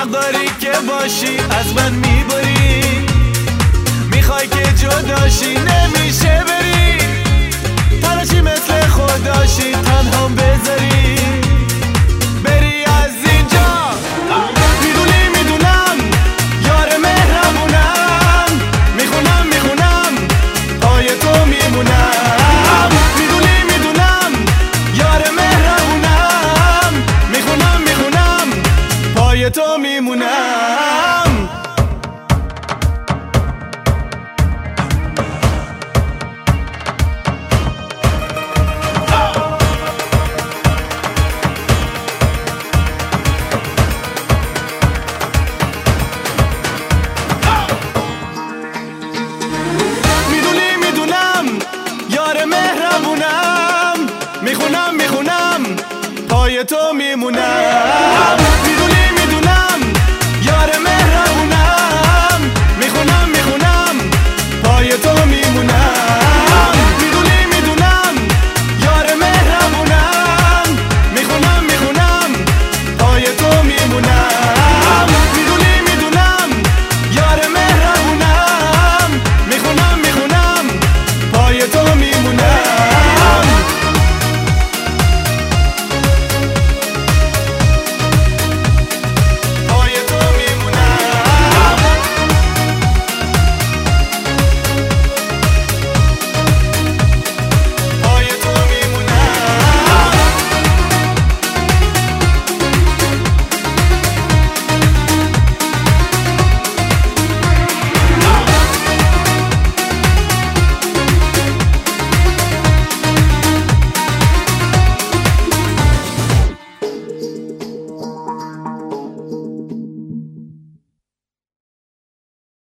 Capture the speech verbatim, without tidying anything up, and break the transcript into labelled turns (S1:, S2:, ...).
S1: حق داری که باشی از من میبری، میخوای که جداشی نمیشه بری، تنهاشی مثل خوداشی تنها بذاری بری از اینجا. میدونی میدونم یار مهربونم، میخونم میخونم پای تو میمونم. میدونی میدونم یار مهربونم، میخونم میخونم پای تو میمونم. میخونم میخونم پای تو میمونم.